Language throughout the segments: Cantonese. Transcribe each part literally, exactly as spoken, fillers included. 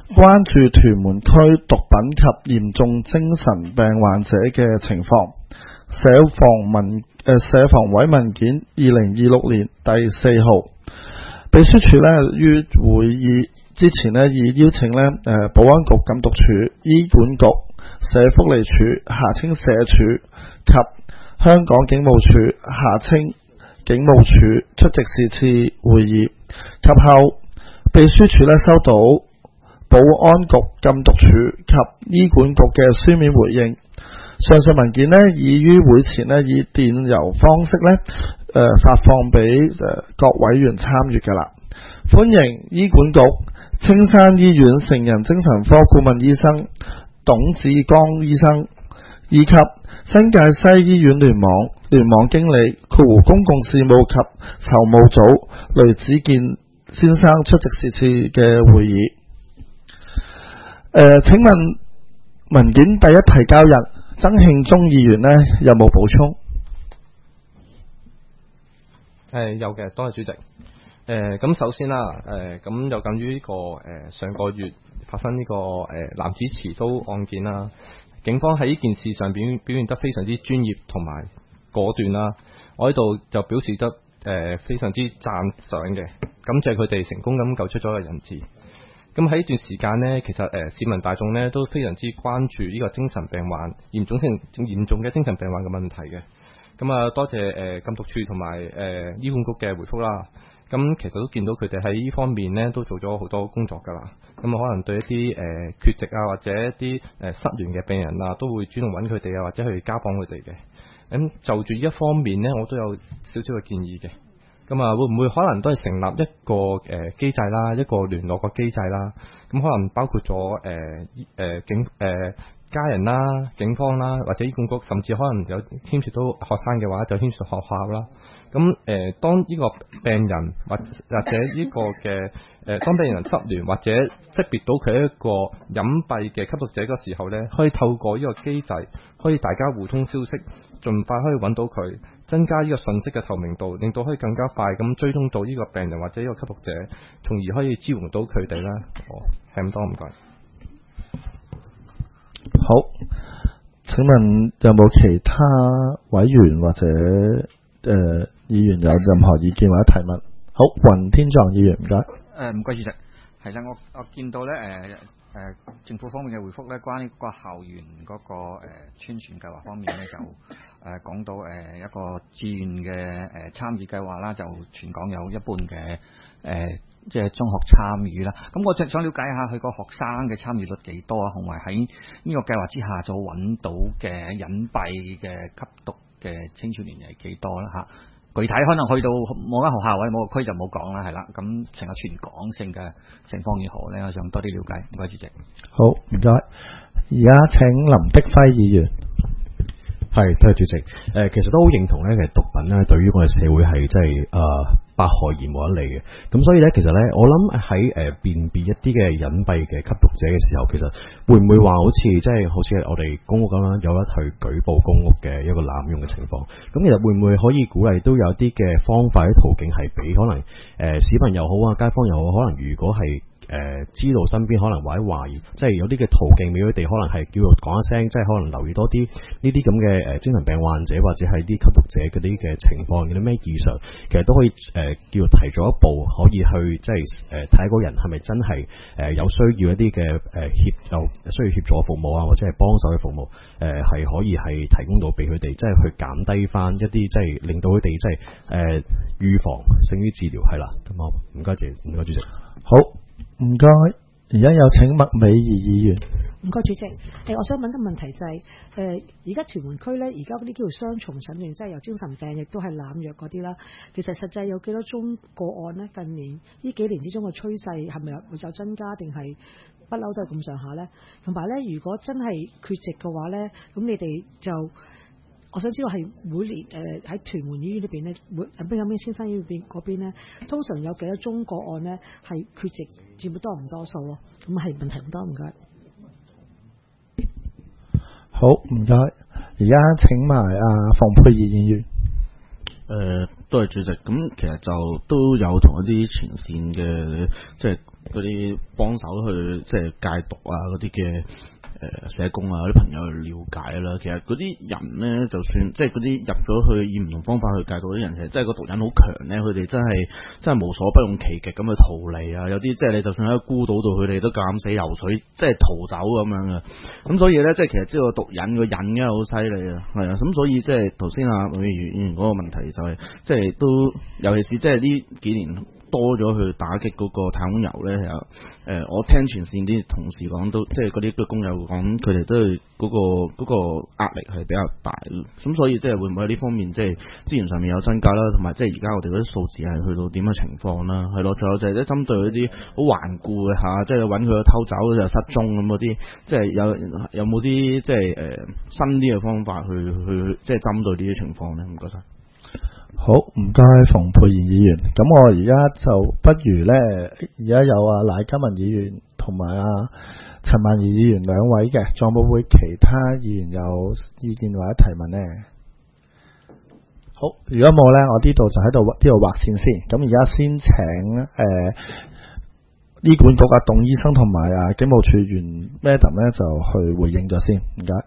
關注屯門區毒品及嚴重精神病患者嘅情況。社防文誒、呃、社防委文件二零二六年第四號，秘書處咧於會議之前咧已邀請咧誒、呃、保安局、禁毒處、醫管局、社福利署（下稱社署）及香港警務處（下稱警務處）出席是次會議。及後，秘書處咧收到保安局、禁毒處及醫管局嘅書面回應。上述文件咧已於會前咧以電郵方式咧誒、呃、發放俾誒、呃、各委員參閱㗎啦。歡迎醫管局、青山醫院成人精神科顧問醫生董志剛醫生，以及新界西醫院聯網聯網經理括弧公共事務及籌務組雷子健先生出席是次嘅會議。誒、呃，請問文件第一提交人曾慶忠議員呢有冇補充？ 誒、呃、有嘅，多謝主席。誒、呃、咁首先啦，誒咁有鑑於呢個誒、呃、上個月發生呢、這個誒、呃、男子持刀案件啦，警方喺呢件事上表表現得非常之專業同埋果斷啦。我喺度就表示得誒、呃、非常之讚賞嘅，感謝佢哋成功咁救出咗個人質。咁喺呢段時間呢，其實誒、呃、市民大眾呢都非常之關注呢個精神病患嚴重性嚴重嘅精神病患嘅問題嘅。咁啊，多謝誒、呃、禁毒處同埋誒醫管局嘅回覆啦。咁其實都見到佢哋喺呢方面呢都做咗好多工作㗎啦。咁啊，可能對一啲誒、呃、缺席啊或者一啲誒、呃、失聯嘅病人啊，都會主動揾佢哋啊，或者去家訪佢哋嘅。咁就住呢一方面呢，我都有少少嘅建議嘅。咁啊，會唔會可能都係成立一個誒機制啦，一個聯絡個機制啦？咁可能包括咗誒誒警誒、呃、家人啦、警方啦，或者醫管局，甚至可能有牽涉到學生嘅話，就牽涉學校啦。咁誒、呃，當呢個病人或或者呢個嘅誒、呃，當病人失聯或者識別到佢係一個隱蔽嘅吸毒者嘅時候呢，可以透過呢個機制，可以大家互通消息，盡快可以揾到佢，增加呢個信息嘅透明度，令到可以更加快咁追蹤到呢個病人或者呢個吸毒者，從而可以支援到佢哋啦。哦，係咁多，唔該。 好，請問有冇其他委員或者誒、呃、議員有任何意見或者提問？好，雲天壯議員，唔該。 誒，唔該主席。其實我我見到咧誒誒政府方面嘅回覆咧，關於個校園嗰、那個誒、呃、宣傳計劃方面咧，就誒講、呃、到誒、呃、一個志願嘅誒參與計劃啦，就全港有一半嘅誒。呃即係中學參與啦，咁我就想了解一下佢個學生嘅參與率幾多啊，同埋喺呢個計劃之下就揾到嘅隱蔽嘅吸毒嘅青少年係幾多啦嚇？具體可能去到某間學校或者某個區就冇講啦，係啦。咁成個全港性嘅情況如何咧？我想多啲了解。唔該，主席。 好，唔該。而家請林德輝議員。 係，多謝主席。誒、呃，其實都好認同咧，其實毒品咧對於我哋社會係真係誒百害而無一利嘅。咁所以咧，其實咧，我諗喺誒辨別一啲嘅隱蔽嘅吸毒者嘅時候，其實會唔會話好似即係好似我哋公屋咁樣，有得去舉報公屋嘅一個濫用嘅情況？咁其實會唔會可以鼓勵都有啲嘅方法、啲途徑係俾可能誒、呃、市民又好啊，街坊又好，可能如果係誒、呃、知道身邊可能或者懷疑，即係有啲嘅途徑俾佢哋，可能係叫做講一聲，即係可能留意多啲呢啲咁嘅誒精神病患者或者係啲吸毒者嗰啲嘅情況，有啲咩異常，其實都可以誒、呃、叫做提早一步，可以去即係誒睇個人係咪真係誒、呃、有需要一啲嘅誒協有需要協助服務啊，或者係幫手嘅服務，誒、呃、係可以係提供到俾佢哋，即係去減低翻一啲即係令到佢哋即係誒預防勝於治療，係啦。咁好，唔該謝，唔該主席。 好。唔該，而家有請麥美儀議員。 唔該，主席。誒、呃，我想問個問題就係、是，誒而家屯門區咧，而家嗰啲叫做雙重診斷，即係有精神病，亦都係濫藥嗰啲啦。其實實際有幾多宗個案呢？近年呢幾年之中嘅趨勢係咪會有增加，定係不嬲都係咁上下呢？同埋咧，如果真係缺席嘅話咧，咁你哋就我想知道係每年誒喺、呃、屯門醫院呢邊咧，每邊有咩先生醫院邊嗰邊咧，通常有幾多宗個案咧係缺席，佔多唔多數咯？咁係問題唔多，唔該。 好，唔該。而家請埋阿馮佩儀議員。 誒、呃， 多謝主席。咁其實就都有同一啲前線嘅即係嗰啲幫手去即係戒毒啊嗰啲嘅。誒社工啊，啲朋友去了解啦。其實嗰啲人咧，就算即係嗰啲入咗去以唔同方法去戒毒啲人，其實真係個毒癮好強咧。佢哋真係真係無所不用其極咁去逃離啊！有啲即係你就算喺個孤島度，佢哋都敢死游水，即係逃走咁樣嘅。咁所以咧，即係其實知道毒癮個癮咧好犀利啊，係啊。咁所以即係頭先啊李議員嗰個問題就係、是，即係都尤其是即係呢幾年。多咗去打擊嗰個太空遊咧，其實誒、呃，我聽前線啲同事講，都即係嗰啲嘅工友講，佢哋都係嗰、嗰個嗰、嗰個壓力係比較大，咁所以即係會唔會喺呢方面即係資源上面有增加啦，同埋即係而家我哋嗰啲數字係去到點嘅情況啦，係咯，仲有就係咧針對嗰啲好頑固嘅嚇，即係揾佢偷走就失蹤咁嗰啲，即係有有冇啲即係誒、呃、新啲嘅方法去去即係針對呢啲情況咧？唔該晒。 好，唔該馮沛然議員。咁我而家就不如呢，而家有啊賴家文議員同埋啊陳曼儀議員兩位嘅，仲有冇會其他議員有意見或者提問呢？好，如果冇呢，我呢度就喺度呢度劃線先。咁而家先請誒、呃、醫管局啊董醫生同埋啊警務處員 Madam 呢就去回應咗先，唔該。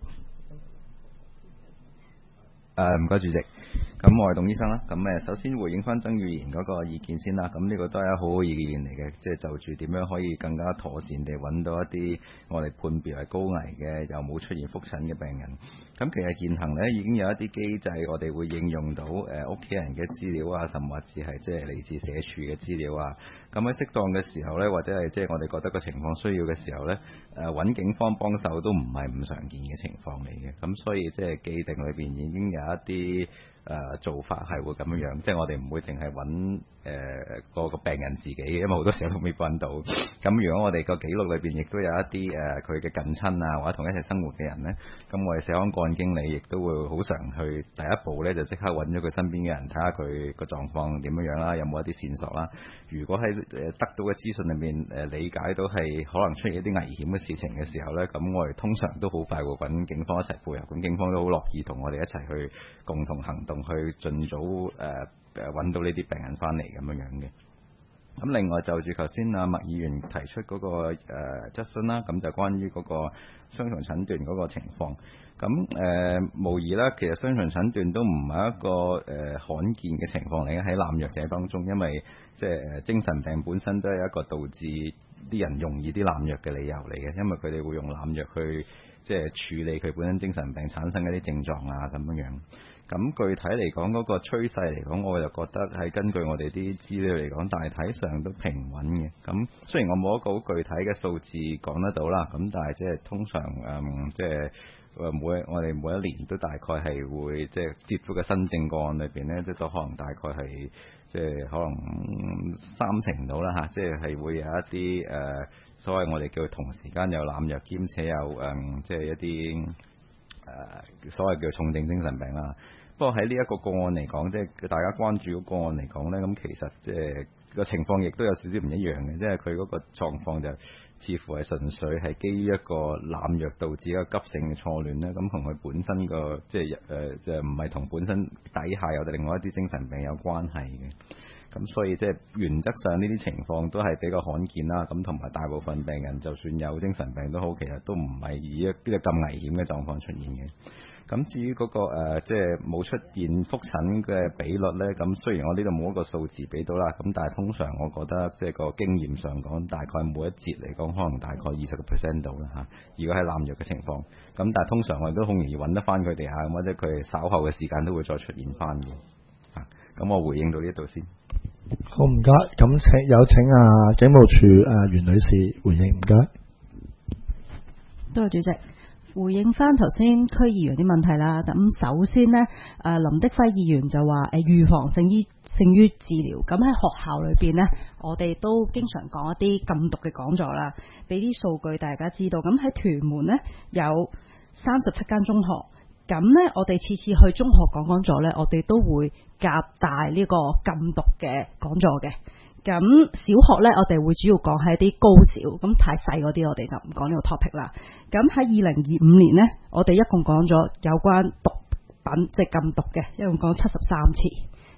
誒唔該主席。咁我係董醫生啦，咁誒首先回應翻曾議員嗰個意見先啦，咁呢個都係一好好意見嚟嘅，即係就住點樣可以更加妥善地揾到一啲我哋判別為高危嘅又冇出現覆診嘅病人。咁其實現行呢已經有一啲機制，我哋會應用到誒屋企人嘅資料啊，甚至係即係嚟自社署嘅資料啊。咁喺適當嘅時候呢，或者係即係我哋覺得個情況需要嘅時候呢，誒揾警方幫手都唔係唔常見嘅情況嚟嘅。咁所以即係既定裏邊已經有一啲。誒、呃、做法係會咁樣樣，即係我哋唔會淨係揾誒個個病人自己，因為好多時候都未揾到。咁如果我哋個記錄裏邊亦都有一啲誒佢嘅近親啊，或者同一齊生活嘅人呢，咁我哋社安個案經理亦都會好常去第一步呢，就即刻揾咗佢身邊嘅人，睇下佢個狀況點樣樣啦，有冇一啲線索啦。如果喺誒得到嘅資訊裏面誒理解到係可能出現一啲危險嘅事情嘅時候呢，咁我哋通常都好快會揾警方一齊配合，咁警方都好樂意同我哋一齊去共同行動。去盡早誒誒揾到呢啲病人翻嚟咁樣樣嘅。咁另外就住頭先阿麥議員提出嗰、那個誒、呃、質詢啦，咁就關於嗰個雙重診斷嗰個情況。咁誒、呃、無疑啦，其實雙重診斷都唔係一個誒、呃、罕見嘅情況嚟嘅喺濫藥者當中，因為即係誒精神病本身都係一個導致啲人容易啲濫藥嘅理由嚟嘅，因為佢哋會用濫藥去即係處理佢本身精神病產生嘅啲症狀啊咁樣樣。咁具體嚟講，嗰個趨勢嚟講，我就覺得係根據我哋啲資料嚟講，大體上都平穩嘅。咁雖然我冇一個好具體嘅數字講得到啦，咁但係即係通常誒，即係誒每我哋每一年都大概係會即係接觸嘅新症個案裏邊咧，即係都可能大概係即係可能三成到啦嚇，即係係會有一啲誒、呃、所謂我哋叫同時間有濫藥兼且有誒、嗯、即係一啲誒、呃、所謂叫重症精神病啦。不過喺呢一個個案嚟講，即係大家關注個案嚟講呢，咁其實即係個情況亦都有少少唔一樣嘅，即係佢嗰個狀況就似乎係純粹係基於一個濫藥導致一個急性嘅錯亂咧，咁同佢本身個即係誒即係唔係同本身底下有另外一啲精神病有關係嘅。咁所以即係原則上呢啲情況都係比較罕見啦。咁同埋大部分病人就算有精神病都好，其實都唔係以一啲咁危險嘅狀況出現嘅。咁至於嗰、那個、呃、即係冇出現覆診嘅比率呢，咁雖然我呢度冇一個數字俾到啦，咁但係通常我覺得即係個經驗上講，大概每一節嚟講，可能大概二十個 percent 度啦嚇。如果係濫藥嘅情況，咁但係通常我哋都好容易揾得翻佢哋嚇，或者佢哋稍後嘅時間都會再出現翻嘅嚇。咁我回應到呢度先。 好，唔該。咁請有請啊警務處啊袁女士回應，唔該。 多謝主席。回應翻頭先區議員啲問題啦。咁首先呢，誒林德輝議員就話誒預防勝於勝於治療。咁喺學校裏邊呢，我哋都經常講一啲禁毒嘅講座啦，俾啲數據大家知道。咁喺屯門呢，有三十七間中學，咁呢，我哋次次去中學講講座呢，我哋都會夾帶呢個禁毒嘅講座嘅。咁小學呢，我哋會主要講係一啲高小，咁太細嗰啲我哋就唔講呢個 topic 啦。咁喺二零二五年呢，我哋一共講咗有關毒品即係禁毒嘅，一共講七十三次。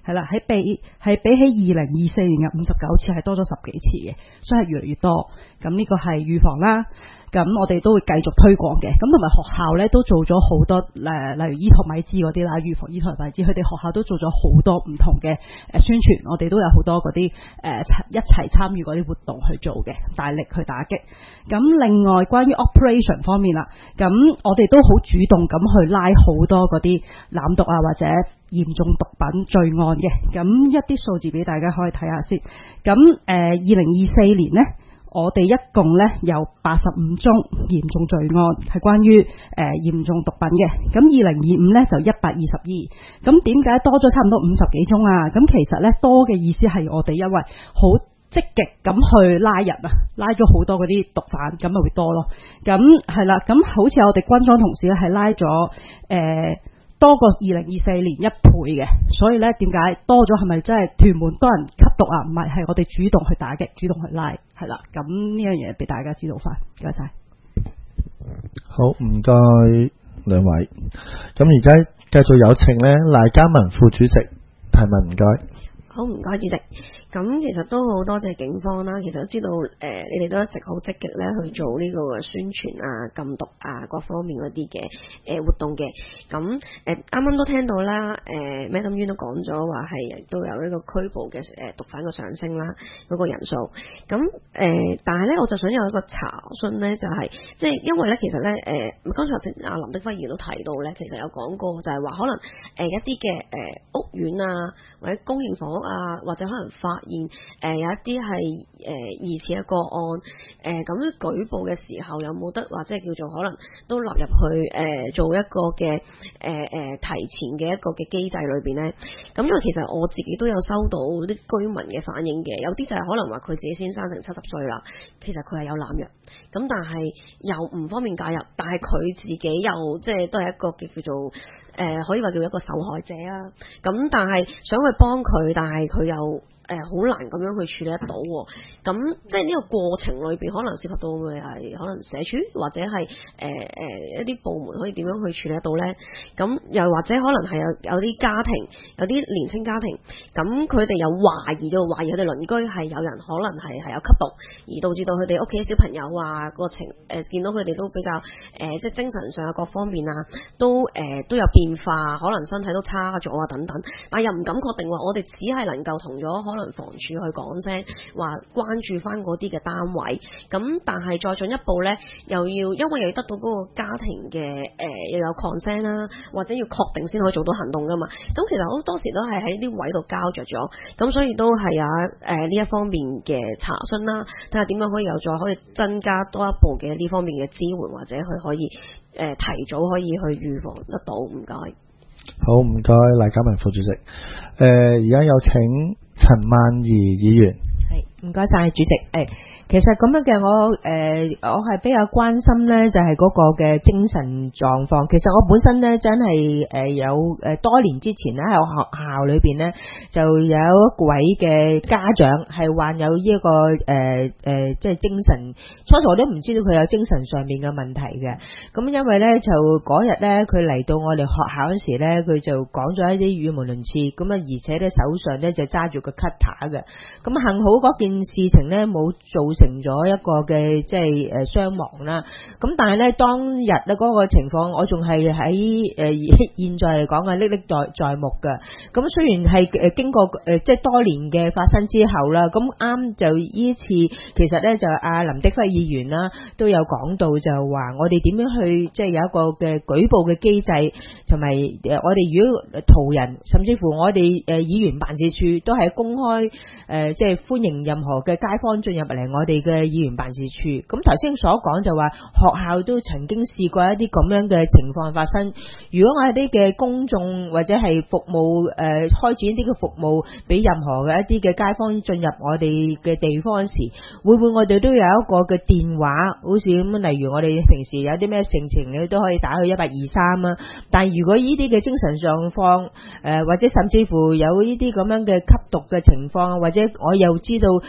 係啦，喺比係比起二零二四年嘅五十九次係多咗十幾次嘅，所以係越嚟越多。咁呢個係預防啦。咁我哋都會繼續推廣嘅，咁同埋學校咧都做咗好多誒、呃，例如伊托米茲嗰啲啦，預防伊托米茲，佢哋學校都做咗好多唔同嘅誒宣傳，我哋都有好多嗰啲誒一齊參與嗰啲活動去做嘅，大力去打擊。咁另外關於 operation 方面啦，咁我哋都好主動咁去拉好多嗰啲濫毒啊或者嚴重毒品罪案嘅，咁一啲數字俾大家可以睇下先。咁誒二零二四年呢。我哋一共咧有八十五宗嚴重罪案係關於誒、呃、嚴重毒品嘅，咁二零二五咧就一百二十二，咁點解多咗差唔多五十幾宗啊？咁其實咧多嘅意思係我哋因為好積極咁去拉人啊，拉咗好多嗰啲毒販，咁咪會多咯。咁係啦，咁好似我哋軍裝同事咧係拉咗誒。呃多過二零二四年一倍嘅，所以咧點解多咗？係咪真係屯門多人吸毒啊？唔係，係我哋主動去打擊，主動去拉，係啦。咁呢樣嘢俾大家知道翻，唔該晒。 好，唔該兩位。咁而家繼續有請咧賴嘉文副主席提問，唔該。 好，唔該主席。咁其實都好多謝警方啦，其實都知道誒、呃，你哋都一直好積極咧去做呢個宣傳啊、禁毒啊各方面嗰啲嘅誒活動嘅。咁誒啱啱都聽到啦，誒 Madam Yuen 都講咗話係都有一個拘捕嘅誒毒販嘅上升啦，嗰、那個人數。咁誒、呃，但係咧我就想有一個查詢咧，就係即係因為咧其實咧誒，剛、呃、才阿林的輝議員都提到咧，其實有講過就係話可能誒、呃、一啲嘅誒屋苑啊，或者公營房屋啊，或者可能發現誒、呃、有一啲係誒疑似嘅個案，誒咁樣舉報嘅時候有冇得或者叫做可能都納入去誒、呃、做一個嘅誒誒提前嘅一個嘅機制裏邊咧？咁因為其實我自己都有收到啲居民嘅反應嘅，有啲就係可能話佢自己先生成七十歲啦，其實佢係有濫藥，咁但係又唔方便介入，但係佢自己又即係都係一個叫叫做誒、呃、可以話叫一個受害者啦。咁但係想去幫佢，但係佢又誒好、呃、難咁樣去處理得到喎，咁即係呢個過程裏邊可能涉及到嘅係可能社署或者係誒誒一啲部門可以點樣去處理得到呢？咁又或者可能係有有啲家庭有啲年輕家庭，咁佢哋有懷疑，就懷疑佢哋鄰居係有人可能係係有吸毒，而導致到佢哋屋企小朋友啊個情誒、呃、見到佢哋都比較誒、呃、即係精神上啊各方面啊都誒、呃、都有變化，可能身體都差咗啊等等，但又唔敢確定話我哋只係能夠同咗可能房署去講聲話關注翻嗰啲嘅單位，咁但係再進一步呢，又要因為又要得到嗰個家庭嘅誒、呃、又有 consent 啦，或者要確定先可以做到行動噶嘛，咁其實好多時都係喺啲位度交着咗，咁所以都係有誒呢一方面嘅查詢啦，睇下點樣可以又再可以增加多一步嘅呢方面嘅支援，或者佢可以誒、呃、提早可以去預防得到。唔該。 好，唔該賴嘉文副主席。誒而家有請陳曼儀議員。 係，唔該晒主席。誒其實咁樣嘅我誒、呃、我係比較關心呢，就係嗰個嘅精神狀況。其實我本身呢，真係誒有誒多年之前咧喺學校裏邊呢，就有一位嘅家長係患有呢、這、一個誒誒、呃呃、即係精神，初初我都唔知道佢有精神上面嘅問題嘅。咁因為呢，就嗰日呢，佢嚟到我哋學校嗰時呢，佢就講咗一啲語無倫次，咁啊而且呢，手上呢就揸住個 cutter 嘅。咁幸好嗰件事情呢，冇造成咗一個嘅即係誒傷亡啦。咁但係咧當日咧嗰個情況，我仲係喺誒現在嚟講啊歷歷在在目㗎。咁雖然係誒經過誒即係多年嘅發生之後啦，咁啱就呢次其實咧就阿林的輝議員啦都有講到，就話我哋點樣去即係有一個嘅舉報嘅機制，同埋誒我哋如果途人，甚至乎我哋誒議員辦事處都係公開誒即係歡迎任何嘅街坊進入嚟我哋嘅議員辦事處。咁頭先所講就話學校都曾經試過一啲咁樣嘅情況發生。如果我哋啲嘅公眾或者係服務誒、呃、開展一啲嘅服務俾任何嘅一啲嘅街坊進入我哋嘅地方時，會唔會我哋都有一個嘅電話，好似咁例如我哋平時有啲咩性情你都可以打去一八二三啊。但係如果呢啲嘅精神狀況誒、呃、或者甚至乎有呢啲咁樣嘅吸毒嘅情況，或者我又知道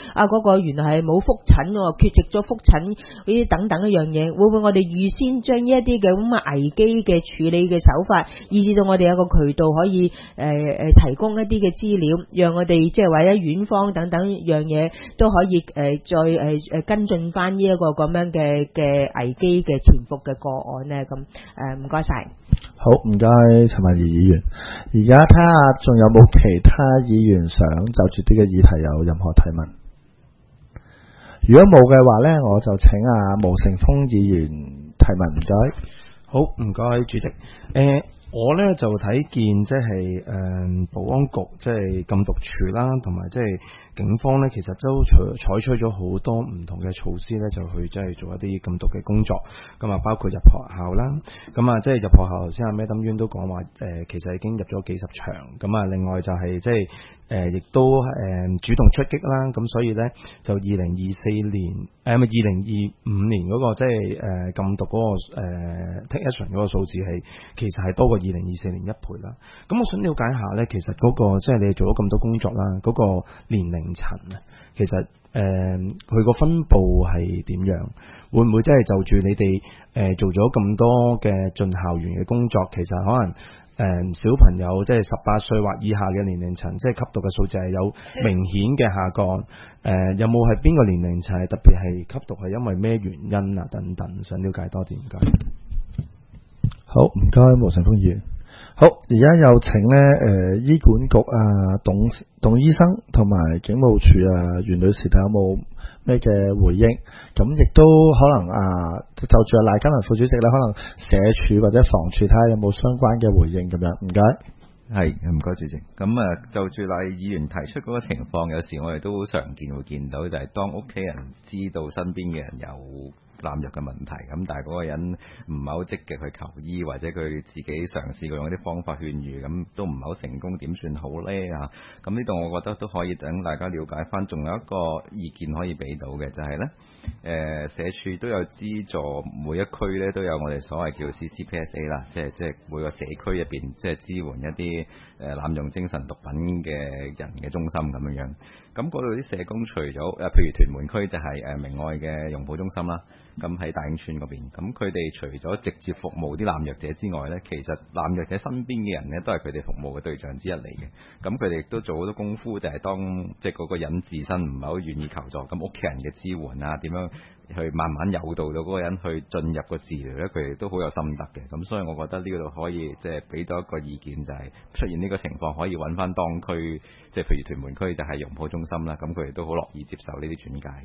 啊嗰、個原來係冇覆診喎，缺席咗覆診呢啲等等一樣嘢，會唔會我哋預先將呢一啲嘅咁嘅危機嘅處理嘅手法，以至到我哋有個渠道可以誒誒、呃、提供一啲嘅資料，讓我哋即係或者院方等等樣嘢都可以誒、呃、再誒誒、呃、跟進翻呢一個咁樣嘅嘅危機嘅潛伏嘅個案咧。咁誒唔該晒。 好，唔該陳文儀議員。而家睇下仲有冇其他議員想就住呢個議題有任何提問。如果冇嘅話呢，我就請阿毛成峰議員提問。唔該。 好，唔該主席。誒、呃，我呢就睇見即係誒保安局即係禁毒處啦，同埋即係警方呢，其實都採採取咗好多唔同嘅措施呢，就去即係做一啲禁毒嘅工作。咁啊，包括入學校啦，咁啊，即係入學校頭先阿 Madam Yuen 都講話誒，其實已經入咗幾十場。咁啊，另外就係即係誒，亦都誒主動出擊啦。咁所以呢，就二零二四年誒咪二零二五年嗰個即係誒禁毒嗰個誒 take action 嗰個數字係其實係多過二零二四年一倍啦。咁我想了解下呢，其實嗰個即係你做咗咁多工作啦，嗰個年齡層啊，其實誒佢個分佈係點樣？會唔會即係就住你哋誒、呃、做咗咁多嘅進校園嘅工作，其實可能誒、呃、小朋友即係十八歲或以下嘅年齡層，即係吸毒嘅數字係有明顯嘅下降？誒、呃、有冇係邊個年齡層係特別係吸毒係因為咩原因啊？等等，想了解多啲。唔該。 好，唔該毛成峰議員。好，而家有請咧誒、呃、醫管局啊董董醫生同埋警務處啊袁女士睇有冇咩嘅回應。咁亦都可能啊就住啊賴家文副主席咧，可能社署或者房署睇下有冇相關嘅回應咁樣。唔該。 係，唔該主席。咁啊就住賴議員提出嗰個情況，有時我哋都好常見會見到，就係當屋企人知道身邊嘅人有濫藥嘅問題，咁但係嗰個人唔係好積極去求醫，或者佢自己嘗試過用一啲方法勸喻，咁都唔係好成功，點算好呢？嚇？咁呢度我覺得都可以等大家了解翻，仲有一個意見可以俾到嘅就係、是、呢。誒、呃、社署都有資助每一區咧都有我哋所謂叫 C C P S A 啦，即係即係每個社區入邊即係支援一啲誒濫用精神毒品嘅人嘅中心咁樣樣。咁嗰度啲社工除咗誒、呃，譬如屯門區就係誒明愛嘅容圃中心啦，咁喺大英村嗰邊，咁佢哋除咗直接服務啲濫藥者之外咧，其實濫藥者身邊嘅人咧都係佢哋服務嘅對象之一嚟嘅。咁佢哋亦都做好多功夫，就係、是、當即係嗰個人自身唔係好願意求助，咁屋企人嘅支援啊，點樣去慢慢誘導到嗰個人去進入個治療咧，佢哋都好有心得嘅。咁所以我覺得呢度可以即係俾到一個意見，就係、是、出現呢個情況可以揾翻當區，即係譬如屯門區就係容圃中心啦，咁佢哋都好樂意接受呢啲轉介。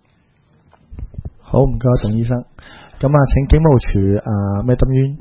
好，唔該董醫生。咁啊請警務處啊 Madam Yuen。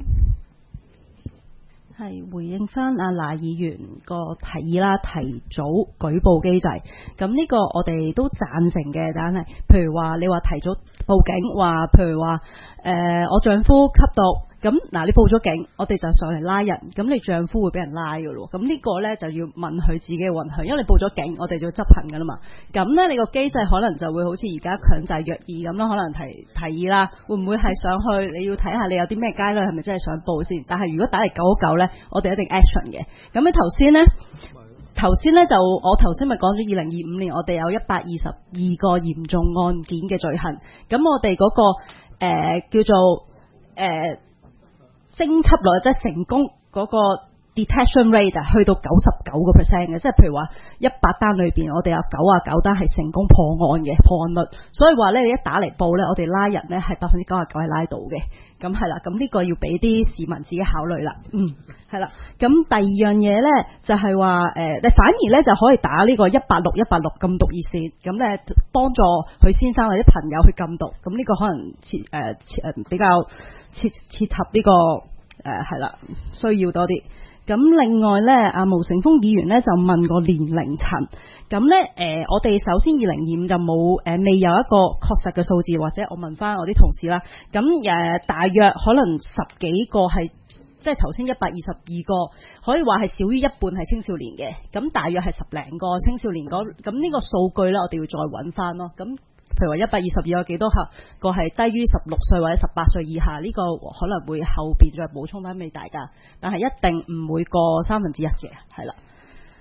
係回應翻阿賴議員個提議啦，提早舉報機制。咁呢個我哋都贊成嘅，但係譬如話你話提早報警，話譬如話誒、呃、我丈夫吸毒，咁嗱你報咗警，我哋就上嚟拉人，咁你丈夫會俾人拉㗎咯。咁呢個呢，就要問佢自己嘅允許，因為你報咗警，我哋就要執行㗎啦嘛。咁呢，你個機制可能就會好似而家強制約議咁啦，可能提提議啦，會唔會係上去你要睇下你有啲咩街女係咪真係想報先？但係如果打嚟九一九呢，我哋一定 action 嘅。咁你頭先呢，頭先呢就我頭先咪講咗二零二五年我哋有一百二十二個嚴重案件嘅罪行，咁我哋嗰、那個、呃、叫做誒。呃偵緝率即係成功嗰個 detection rate 去到九十九個 percent 嘅，即係譬如話一百單裏邊，我哋有九啊九單係成功破案嘅破案率，所以話咧你一打嚟報咧，我哋拉人咧係百分之九十九係拉到嘅，咁係啦，咁呢個要俾啲市民自己考慮啦，嗯，係啦，咁第二樣嘢咧就係話誒，你反而咧就可以打呢個一八六一八六禁毒熱線，咁咧幫助佢先生或者朋友去禁毒，咁呢個可能切誒切誒比較切切合呢個誒係啦，需要多啲。咁另外咧，阿毛成峰議員咧就問個年齡層，咁咧誒，我哋首先二零二五就冇誒、呃、未有一個確實嘅數字，或者我問翻我啲同事啦，咁誒、呃、大約可能十幾個係，即係頭先一百二十二個，可以話係少於一半係青少年嘅，咁大約係十零個青少年嗰，咁呢個數據咧我哋要再揾翻咯，咁。譬如話一百二十二有幾多個係低於十六歲或者十八歲以下，呢、這個可能會後邊再補充翻俾大家，但係一定唔會過三分之一嘅，係啦。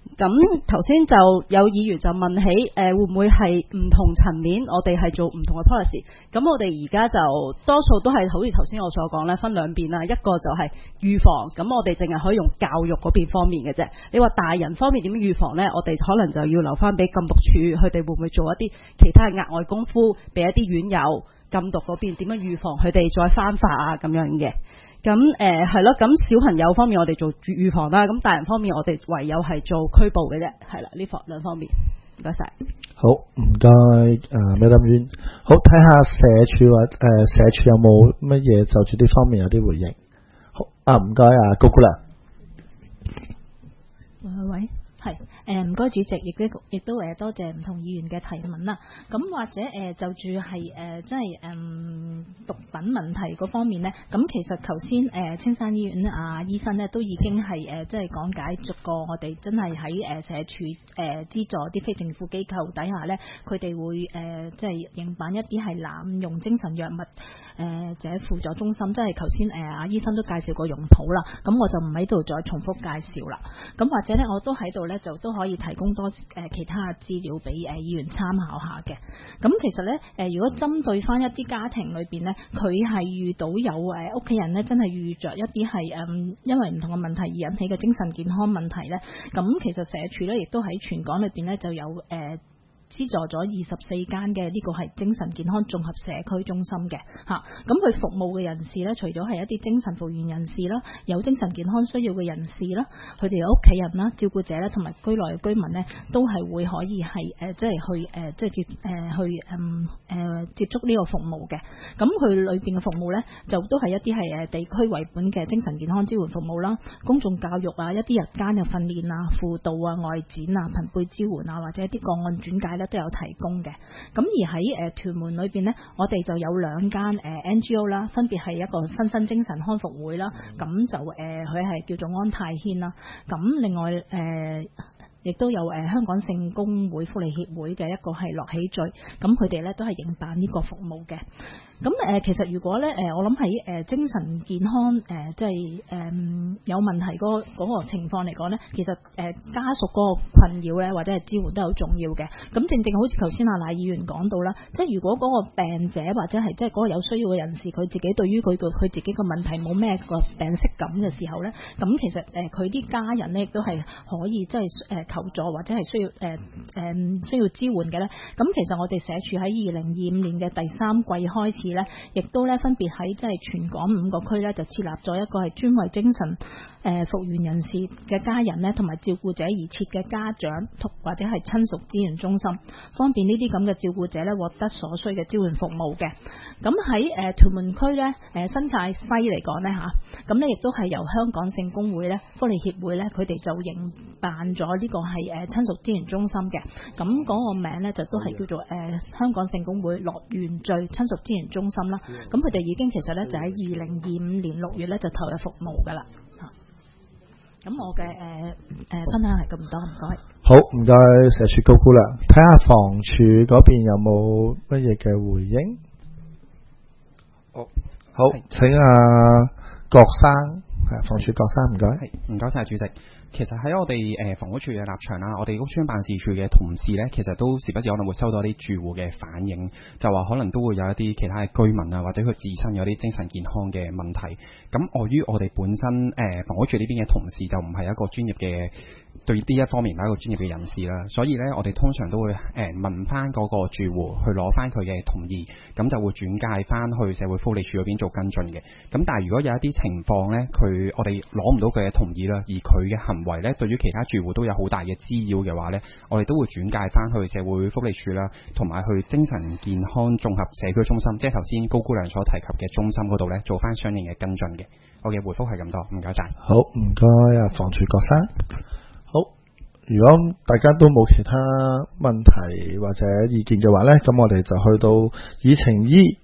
咁頭先就有議員就問起誒、呃、會唔會係唔同層面，我哋係做唔同嘅 policy。咁我哋而家就多數都係好似頭先我所講咧，分兩邊啦。一個就係預防，咁我哋淨係可以用教育嗰邊方面嘅啫。你話大人方面點樣預防呢？我哋可能就要留翻俾禁毒處，佢哋會唔會做一啲其他嘅額外功夫，俾一啲院友禁毒嗰邊點樣預防佢哋再翻發啊咁樣嘅。咁誒係咯，咁、呃、小朋友方面我哋做預防啦，咁大人方面我哋唯有係做拘捕嘅啫，係啦，呢方兩方面，唔該晒。 好，唔該誒 Madam Yuen，好，睇下社署或誒社署有冇乜嘢就住呢方面有啲回應。好，啊唔該啊高姑娘。 喂。係誒唔該主席，亦都亦都誒多謝唔同議員嘅提問啦。咁或者誒、呃、就住係誒即係誒毒品問題嗰方面呢，咁其實頭先誒青山醫院啊醫生呢都已經係誒即係講解咗個我哋真係喺誒社署誒、呃、資助啲非政府機構底下呢，佢哋會誒即係營辦一啲係濫用精神藥物誒、呃、者輔助中心，即係頭先誒阿醫生都介紹過用譜啦。咁我就唔喺度再重複介紹啦。咁或者呢，我都喺度咧就都可以提供多誒其他嘅資料俾誒議員參考下嘅。咁其實咧誒，如果針對翻一啲家庭裏邊咧，佢係遇到有誒屋企人咧，真係遇着一啲係誒因為唔同嘅問題而引起嘅精神健康問題咧，咁其實社署咧亦都喺全港裏邊咧就有誒。呃資助咗二十四間嘅呢個係精神健康綜合社區中心嘅嚇，咁佢服務嘅人士呢，除咗係一啲精神復原人士啦，有精神健康需要嘅人士啦，佢哋嘅屋企人啦、照顧者咧，同埋居內嘅居民呢，都係會可以係誒、呃、即係去誒、呃、即係接誒、呃、去嗯誒、呃、接觸呢個服務嘅。咁佢裏邊嘅服務呢，就都係一啲係誒地區為本嘅精神健康支援服務啦、公眾教育啊、一啲日間嘅訓練啊、輔導啊、外展啊、朋輩支援啊，或者一啲個案轉介都有提供嘅。咁而喺誒屯門裏邊呢，我哋就有兩間誒 N G O 啦，分別係一個新生精神康復會啦，咁就誒佢係叫做安泰軒啦。咁另外誒。呃亦都有誒、呃、香港聖公會福利協會嘅一個係樂喜聚，咁佢哋咧都係營辦呢個服務嘅。咁誒、呃、其實如果咧誒、呃、我諗喺誒精神健康誒即係誒有問題嗰、那個那個情況嚟講咧，其實誒、呃、家屬嗰個困擾咧或者係支援都好重要嘅。咁正正好似頭先阿賴議員講到啦，即係如果嗰個病者或者係即係嗰個有需要嘅人士，佢自己對於佢個佢自己個問題冇咩個病識感嘅時候咧，咁其實誒佢啲家人咧亦都係可以即係誒求助或者係需要誒誒、呃呃、需要支援嘅咧。咁其實我哋社署喺二零二五年嘅第三季開始咧，亦都咧分別喺即係全港五個區咧就設立咗一個係專為精神誒復原人士嘅家人咧同埋照顧者而設嘅家長或者係親屬資源中心，方便呢啲咁嘅照顧者咧獲得所需嘅支援服務嘅。咁喺誒屯門區咧誒新界西嚟講咧嚇，咁咧亦都係由香港聖公會咧福利協會咧佢哋就營辦咗呢個係誒親屬資源中心嘅。咁嗰個名咧就都係叫做誒、呃、香港聖公會樂園聚親屬資源中心啦。咁佢哋已經其實咧就喺二零二五年六月咧就投入服務噶啦。咁我嘅誒誒分享係咁多，唔該。 好，唔該社署高姑娘，睇下房署嗰邊有冇乜嘢嘅回應。好，好，請阿郭生，係房署郭生，唔該。 係，唔該晒主席。其實喺我哋誒房屋處嘅立場啦，我哋屋邨辦事處嘅同事呢，其實都時不時可能會收到啲住戶嘅反映，就話可能都會有一啲其他嘅居民啊，或者佢自身有啲精神健康嘅問題。咁礙於我哋本身誒、呃、房屋處呢邊嘅同事就唔係一個專業嘅對呢一方面係一個專業嘅人士啦，所以呢，我哋通常都會誒、呃、問翻嗰個住戶去攞翻佢嘅同意，咁就會轉介翻去社會福利署嗰邊做跟進嘅。咁但係如果有一啲情況呢，佢我哋攞唔到佢嘅同意啦，而佢嘅行為咧，對於其他住戶都有好大嘅滋擾嘅話呢，我哋都會轉介翻去社會福利署啦，同埋去精神健康綜合社區中心，即係頭先高姑娘所提及嘅中心嗰度呢，做翻相應嘅跟進嘅。我嘅回覆係咁多，唔該晒。 好，唔該啊，房署郭生。好，如果大家都冇其他問題或者意見嘅話呢，咁我哋就去到議程 E